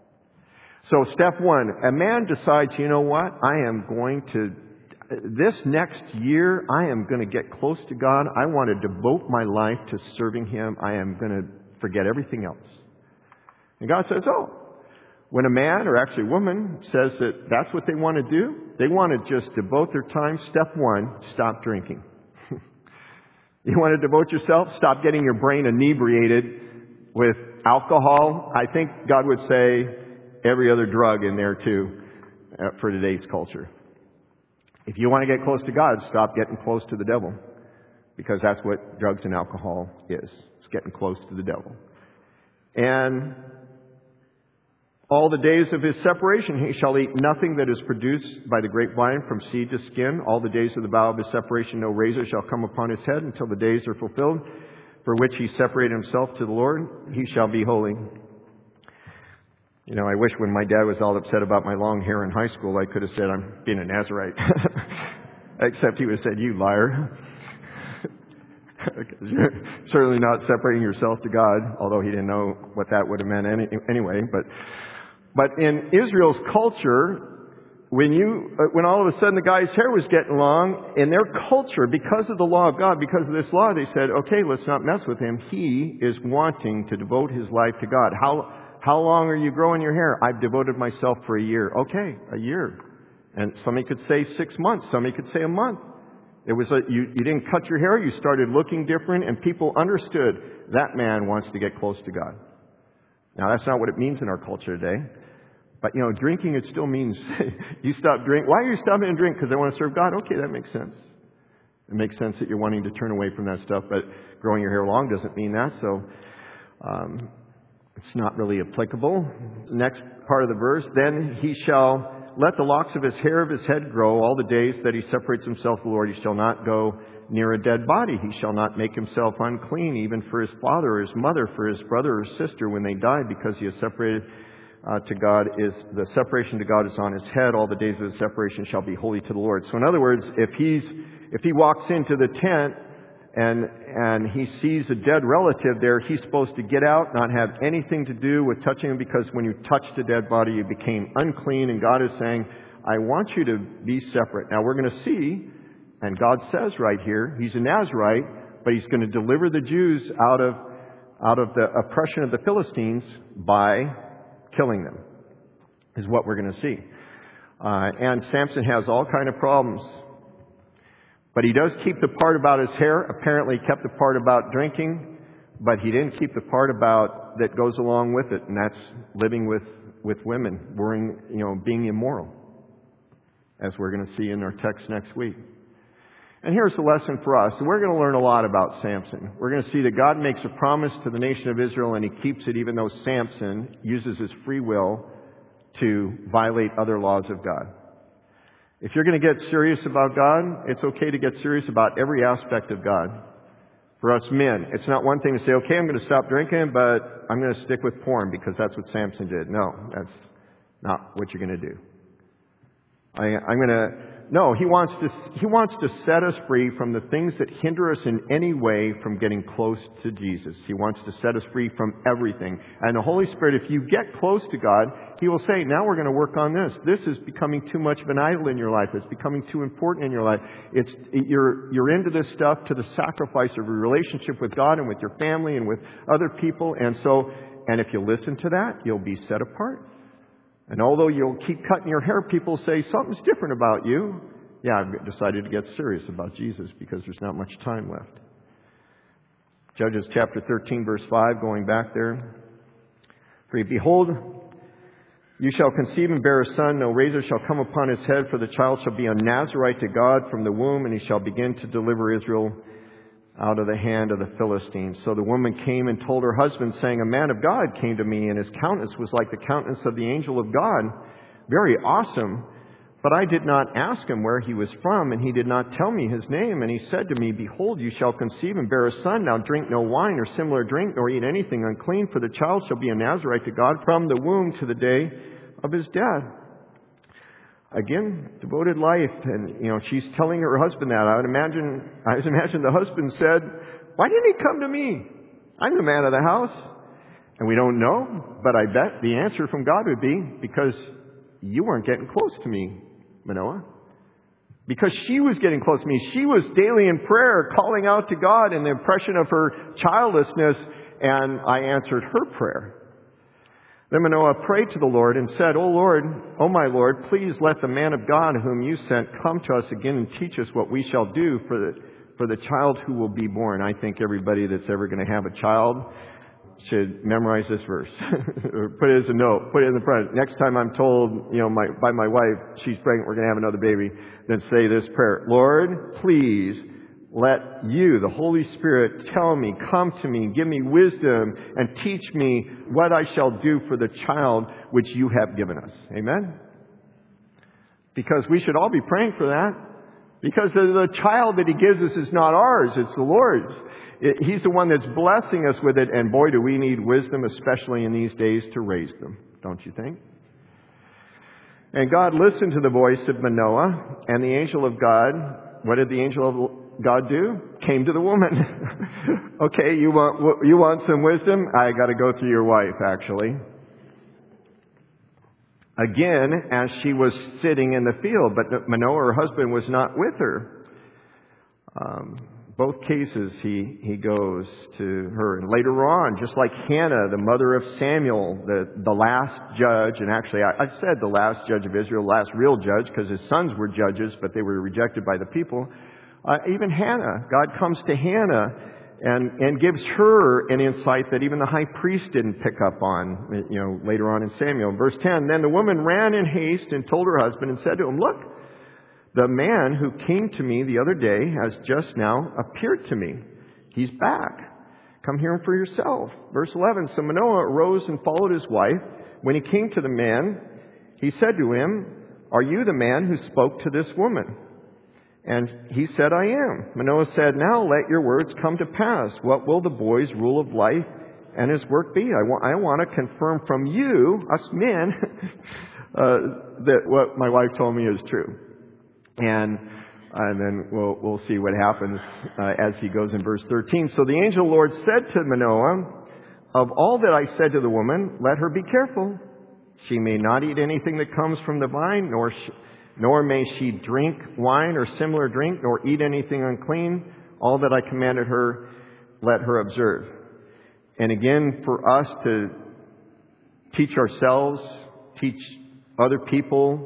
So step one, a man decides, you know what? This next year, I am going to get close to God. I want to devote my life to serving Him. I am going to forget everything else. And God says, when a man or actually a woman says that that's what they want to do, they want to just devote their time. Step one, stop drinking. You want to devote yourself? Stop getting your brain inebriated with alcohol. I think God would say every other drug in there too for today's culture. If you want to get close to God, stop getting close to the devil. Because that's what drugs and alcohol is. It's getting close to the devil. And all the days of his separation, he shall eat nothing that is produced by the grapevine from seed to skin. All the days of the vow of his separation, no razor shall come upon his head until the days are fulfilled, for which he separated himself to the Lord. He shall be holy. You know, I wish when my dad was all upset about my long hair in high school, I could have said, I'm being a Nazarite. Except he would have said, you liar. Because you're certainly not separating yourself to God, although he didn't know what that would have meant anyway. But in Israel's culture, when all of a sudden the guy's hair was getting long, in their culture, because of the law of God, because of this law, they said, okay, let's not mess with him. He is wanting to devote his life to God. How long are you growing your hair? I've devoted myself for a year. Okay, a year. And somebody could say 6 months. Somebody could say a month. It was you didn't cut your hair. You started looking different, and people understood that man wants to get close to God. Now, that's not what it means in our culture today. But, you know, drinking, it still means you stop drinking. Why are you stopping to drink? Because I want to serve God. Okay, that makes sense. It makes sense that you're wanting to turn away from that stuff, but growing your hair long doesn't mean that, so it's not really applicable. Next part of the verse, then he shall let the locks of his hair of his head grow all the days that he separates himself to the Lord. He shall not go near a dead body. He shall not make himself unclean, even for his father or his mother, for his brother or sister when they die, because he is separated to God. The separation to God is on his head. All the days of his separation shall be holy to the Lord. So in other words, if he walks into the tent and he sees a dead relative there, he's supposed to get out, not have anything to do with touching him, because when you touched a dead body, you became unclean. And God is saying, I want you to be separate. Now we're going to see, and God says right here, he's a Nazarite, but he's going to deliver the Jews out of the oppression of the Philistines by killing them, is what we're going to see. And Samson has all kind of problems. But he does keep the part about his hair. Apparently he kept the part about drinking, but he didn't keep the part about that goes along with it, and that's living with women, being immoral, as we're going to see in our text next week. And here's the lesson for us. We're going to learn a lot about Samson. We're going to see that God makes a promise to the nation of Israel, and he keeps it even though Samson uses his free will to violate other laws of God. If you're going to get serious about God, it's okay to get serious about every aspect of God. For us men, it's not one thing to say, okay, I'm going to stop drinking, but I'm going to stick with porn because that's what Samson did. No, that's not what you're going to do. No, he wants to set us free from the things that hinder us in any way from getting close to Jesus. He wants to set us free from everything. And the Holy Spirit, if you get close to God, he will say, now we're going to work on this. This is becoming too much of an idol in your life. It's becoming too important in your life. You're into this stuff to the sacrifice of a relationship with God and with your family and with other people. And if you listen to that, you'll be set apart. And although you'll keep cutting your hair, people say, something's different about you. Yeah, I've decided to get serious about Jesus because there's not much time left. Judges chapter 13, verse 5, going back there. For behold, you shall conceive and bear a son. No razor shall come upon his head, for the child shall be a Nazarite to God from the womb, and he shall begin to deliver Israel out of the hand of the Philistines. So the woman came and told her husband, saying, a man of God came to me, and his countenance was like the countenance of the angel of God. Very awesome. But I did not ask him where he was from, and he did not tell me his name. And he said to me, behold, you shall conceive and bear a son. Now drink no wine or similar drink, nor eat anything unclean, for the child shall be a Nazarite to God from the womb to the day of his death. Again, devoted life. And, she's telling her husband that. I would imagine the husband said, why didn't he come to me? I'm the man of the house. And we don't know, but I bet the answer from God would be, because you weren't getting close to me, Manoah. Because she was getting close to me. She was daily in prayer, calling out to God in the oppression of her childlessness, and I answered her prayer. Then Manoah prayed to the Lord and said, O my Lord, please let the man of God whom you sent come to us again and teach us what we shall do for the child who will be born. I think everybody that's ever going to have a child should memorize this verse. Or put it as a note. Put it in the front. Next time I'm told, by my wife, she's pregnant, we're going to have another baby, then say this prayer. Lord, please let you, the Holy Spirit, tell me, come to me, give me wisdom, and teach me what I shall do for the child which you have given us. Amen? Because we should all be praying for that. Because the child that He gives us is not ours, it's the Lord's. He's the one that's blessing us with it, and boy, do we need wisdom, especially in these days, to raise them. Don't you think? And God listened to the voice of Manoah, and the angel of God, what did the angel of God do? Came to the woman. Okay, you want some wisdom? I got to go through your wife, actually. Again, as she was sitting in the field, but Manoah, her husband, was not with her. Both cases, he goes to her. And later on, just like Hannah, the mother of Samuel, the last judge, and actually I said the last judge of Israel, last real judge, because his sons were judges, but they were rejected by the people. Even Hannah, God comes to Hannah and gives her an insight that even the high priest didn't pick up on, later on in Samuel. Verse 10, then the woman ran in haste and told her husband and said to him, look, the man who came to me the other day has just now appeared to me. He's back. Come hear him for yourself. Verse 11, so Manoah arose and followed his wife. When he came to the man, he said to him, are you the man who spoke to this woman? And he said, I am. Manoah said, now let your words come to pass. What will the boy's rule of life and his work be? I want to confirm from you, us men, that what my wife told me is true. And then we'll see what happens as he goes in verse 13. So the angel of the Lord said to Manoah, of all that I said to the woman, let her be careful. She may not eat anything that comes from the vine, nor may she drink wine or similar drink, nor eat anything unclean. All that I commanded her, let her observe. And again, for us to teach ourselves, teach other people,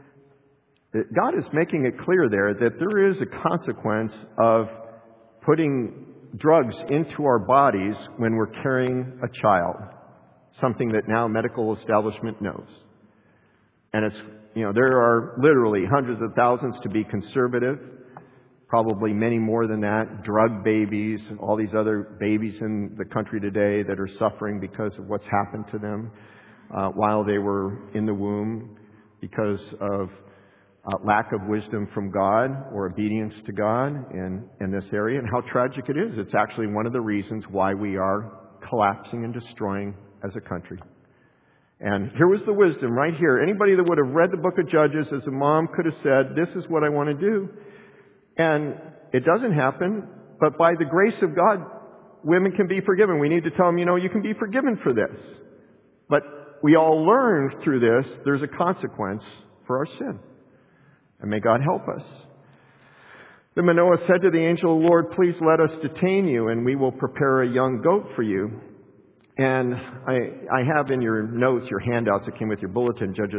God is making it clear there that there is a consequence of putting drugs into our bodies when we're carrying a child. Something that now medical establishment knows. And it's, there are literally hundreds of thousands, to be conservative, probably many more than that, drug babies, and all these other babies in the country today that are suffering because of what's happened to them while they were in the womb because of lack of wisdom from God or obedience to God in this area, and how tragic it is. It's actually one of the reasons why we are collapsing and destroying as a country. And here was the wisdom right here. Anybody that would have read the book of Judges as a mom could have said, this is what I want to do. And it doesn't happen, but by the grace of God, women can be forgiven. We need to tell them, you can be forgiven for this. But we all learn through this, there's a consequence for our sin. And may God help us. Then Manoah said to the angel of the Lord, please let us detain you, and we will prepare a young goat for you. And I have in your notes, your handouts that came with your bulletin, Judges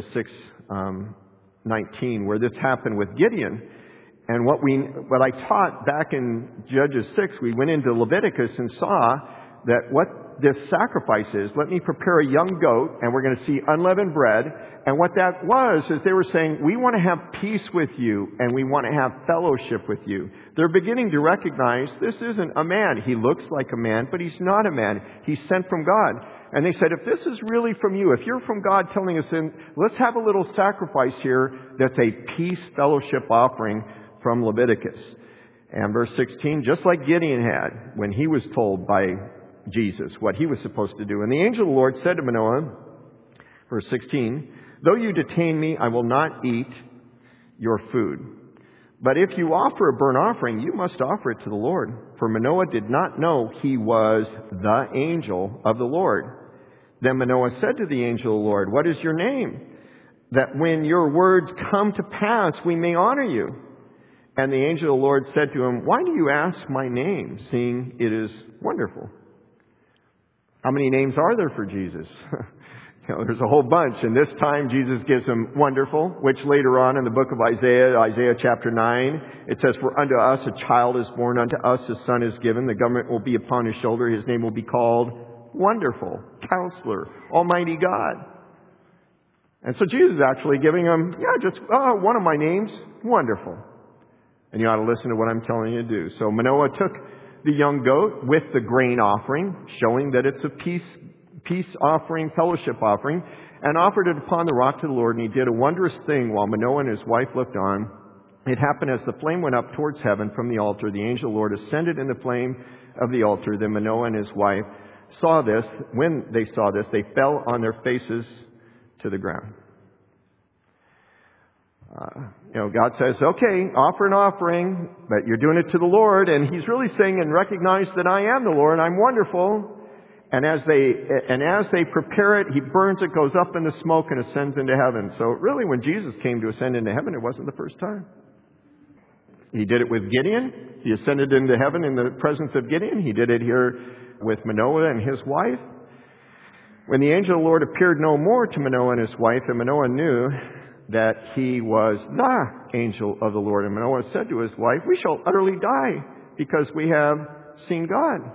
6:19, where this happened with Gideon. And what I taught back in Judges 6, we went into Leviticus and saw that what this sacrifice is, let me prepare a young goat, and we're going to see unleavened bread. And what that was is they were saying, we want to have peace with you, and we want to have fellowship with you. They're beginning to recognize this isn't a man. He looks like a man, but he's not a man. He's sent from God. And they said, if this is really from you, if you're from God telling us, let's have a little sacrifice here that's a peace fellowship offering from Leviticus. And verse 16, just like Gideon had when he was told by Jesus what he was supposed to do. And the angel of the Lord said to Manoah, verse 16, though you detain me, I will not eat your food. But if you offer a burnt offering, you must offer it to the Lord. For Manoah did not know he was the angel of the Lord. Then Manoah said to the angel of the Lord, what is your name? That when your words come to pass, we may honor you. And the angel of the Lord said to him, why do you ask my name, seeing it is wonderful? How many names are there for Jesus? There's a whole bunch. And this time Jesus gives him wonderful, which later on in the book of Isaiah chapter 9, it says, for unto us a child is born, unto us a son is given. The government will be upon his shoulder. His name will be called Wonderful, Counselor, Almighty God. And so Jesus is actually giving him, one of my names, Wonderful. And you ought to listen to what I'm telling you to do. So Manoah took the young goat with the grain offering, showing that it's a peace offering, fellowship offering, and offered it upon the rock to the Lord. And he did a wondrous thing while Manoah and his wife looked on. It happened as the flame went up towards heaven from the altar, the angel of the Lord ascended in the flame of the altar. Then Manoah and his wife saw this. When they saw this, they fell on their faces to the ground. God says, okay, offer an offering, but you're doing it to the Lord. And He's really saying, and recognize that I am the Lord, I'm wonderful. And as they prepare it, He burns it, goes up in the smoke, and ascends into heaven. So really, when Jesus came to ascend into heaven, it wasn't the first time. He did it with Gideon. He ascended into heaven in the presence of Gideon. He did it here with Manoah and his wife. When the angel of the Lord appeared no more to Manoah and his wife, and Manoah knew that he was the angel of the Lord. And Manoah said to his wife, we shall utterly die because we have seen God.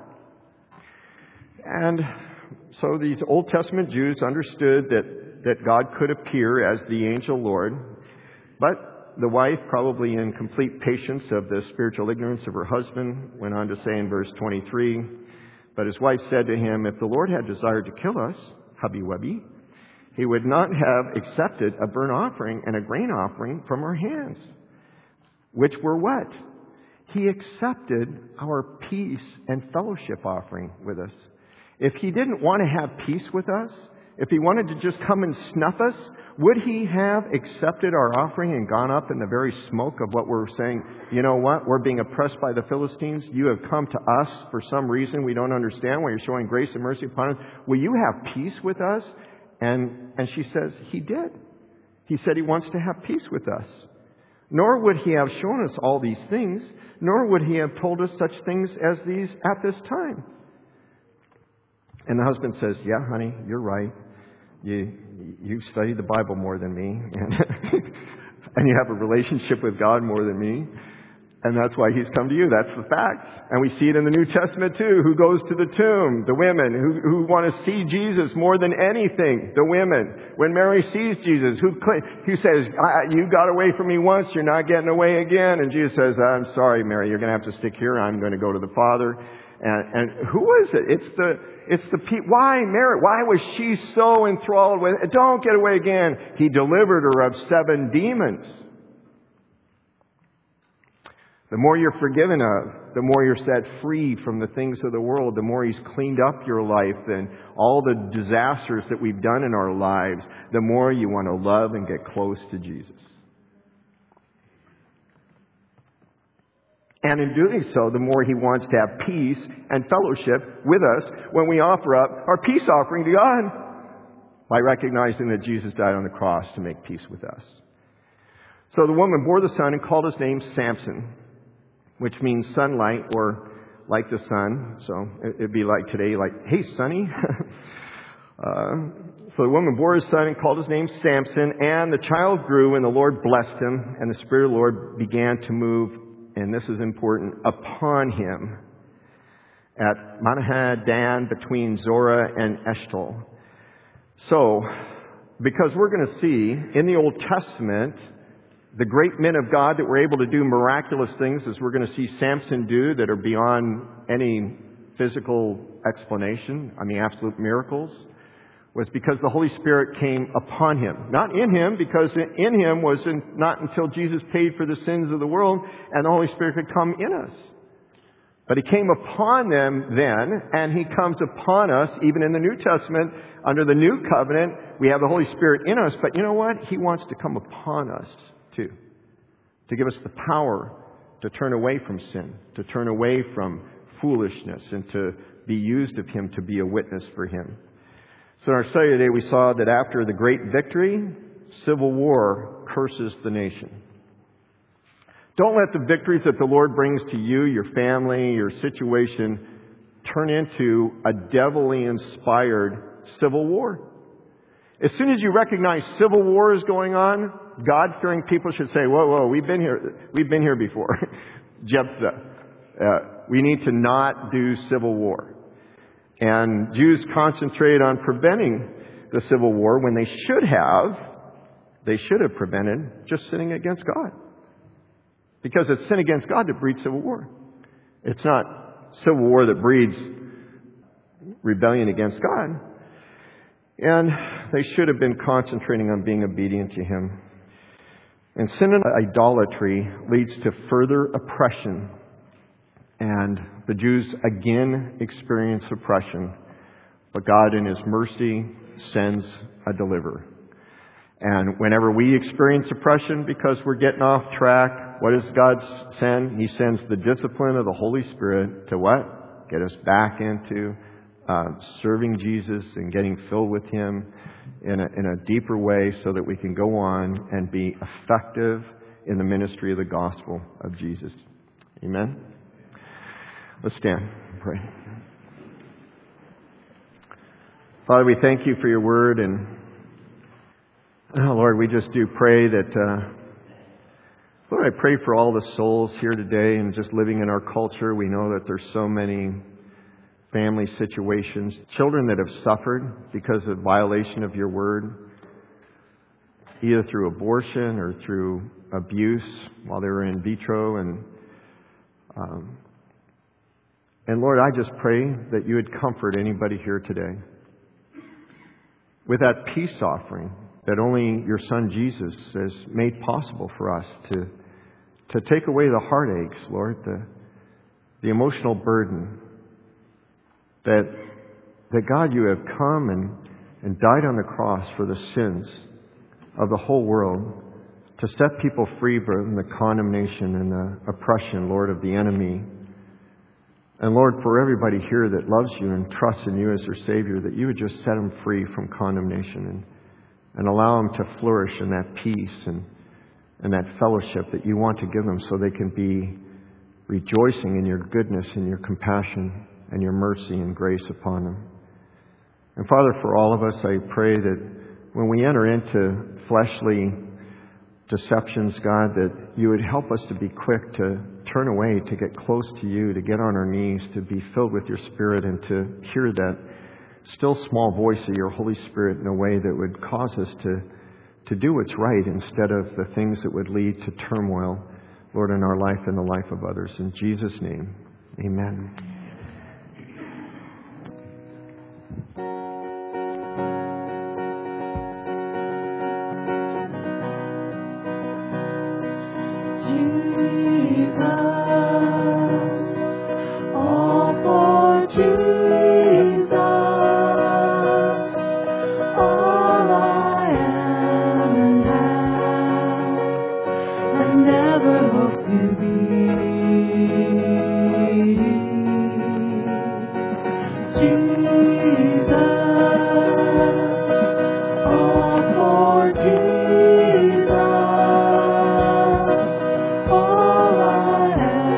And so these Old Testament Jews understood that God could appear as the angel Lord. But the wife, probably in complete patience of the spiritual ignorance of her husband, went on to say in verse 23, but his wife said to him, if the Lord had desired to kill us, hubby-wubby, He would not have accepted a burnt offering and a grain offering from our hands. Which were what? He accepted our peace and fellowship offering with us. If He didn't want to have peace with us, if He wanted to just come and snuff us, would He have accepted our offering and gone up in the very smoke of what we're saying, you know what, we're being oppressed by the Philistines. You have come to us for some reason we don't understand why you're showing grace and mercy upon us. Will you have peace with us? And she says, He did. He said He wants to have peace with us. Nor would He have shown us all these things, nor would He have told us such things as these at this time. And the husband says, yeah, honey, you're right. You studied the Bible more than me, and you have a relationship with God more than me. And that's why He's come to you. That's the fact. And we see it in the New Testament too. Who goes to the tomb? The women who want to see Jesus more than anything. The women. When Mary sees Jesus, who says, you got away from me once, you're not getting away again. And Jesus says, I'm sorry, Mary, you're going to have to stick here. I'm going to go to the Father. And who is it? It's the people. Why Mary? Why was she so enthralled with it? Don't get away again. He delivered her of 7 demons. The more you're forgiven of, the more you're set free from the things of the world, the more He's cleaned up your life and all the disasters that we've done in our lives, the more you want to love and get close to Jesus. And in doing so, the more He wants to have peace and fellowship with us when we offer up our peace offering to God by recognizing that Jesus died on the cross to make peace with us. So the woman bore the son and called his name Samson, which means sunlight or like the sun. So it'd be like today, like, hey, Sonny. So the woman bore his son and called his name Samson. And the child grew and the Lord blessed him. And the Spirit of the Lord began to move, and this is important, upon him at Manahath Dan between Zorah and Eshtaol. So, because we're going to see in the Old Testament the great men of God that were able to do miraculous things, as we're going to see Samson do, that are beyond any physical explanation, absolute miracles, was because the Holy Spirit came upon him. Not in him, because in him was not until Jesus paid for the sins of the world and the Holy Spirit could come in us. But He came upon them then, and He comes upon us even in the New Testament. Under the New Covenant, we have the Holy Spirit in us. But you know what? He wants to come upon us too, to give us the power to turn away from sin, to turn away from foolishness, and to be used of Him to be a witness for Him. So in our study today, we saw that after the great victory, civil war curses the nation. Don't let the victories that the Lord brings to you, your family, your situation, turn into a devilly inspired civil war. As soon as you recognize civil war is going on, God-fearing people should say, whoa, we've been here before. Jephthah. We need to not do civil war. And Jews concentrate on preventing the civil war when they should have prevented just sinning against God. Because it's sin against God that breeds civil war. It's not civil war that breeds rebellion against God. And they should have been concentrating on being obedient to Him. And sin and idolatry leads to further oppression. And the Jews again experience oppression. But God in His mercy sends a deliverer. And whenever we experience oppression because we're getting off track, what does God send? He sends the discipline of the Holy Spirit to what? Get us back into serving Jesus and getting filled with Him in a deeper way so that we can go on and be effective in the ministry of the gospel of Jesus. Amen? Let's stand and pray. Father, we thank You for Your word, and Lord, we just do pray that, Lord, I pray for all the souls here today and just living in our culture. We know that there's so many family situations, children that have suffered because of violation of Your word, either through abortion or through abuse while they were in vitro. And Lord, I just pray that You would comfort anybody here today with that peace offering that only Your Son Jesus has made possible for us to take away the heartaches, Lord, the emotional burden. That God, You have come and died on the cross for the sins of the whole world, to set people free from the condemnation and the oppression, Lord, of the enemy. And Lord, for everybody here that loves You and trusts in You as their Savior, that You would just set them free from condemnation and allow them to flourish in that peace and that fellowship that You want to give them, so they can be rejoicing in Your goodness and Your compassion and Your mercy and grace upon them. And Father, for all of us, I pray that when we enter into fleshly deceptions, God, that You would help us to be quick to turn away, to get close to You, to get on our knees, to be filled with Your Spirit, and to hear that still small voice of Your Holy Spirit in a way that would cause us to do what's right instead of the things that would lead to turmoil, Lord, in our life and the life of others. In Jesus' name, amen. All I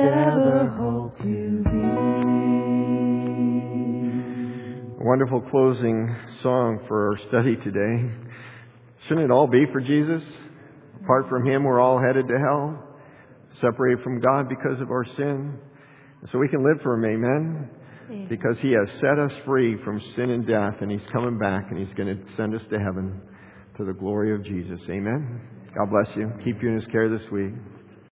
ever hold to be. A wonderful closing song for our study today. Shouldn't it all be for Jesus? Apart from Him, we're all headed to hell, separated from God because of our sin. So we can live for Him, amen? Because He has set us free from sin and death, and He's coming back, and He's going to send us to heaven to the glory of Jesus. Amen? God bless you. Keep you in His care this week.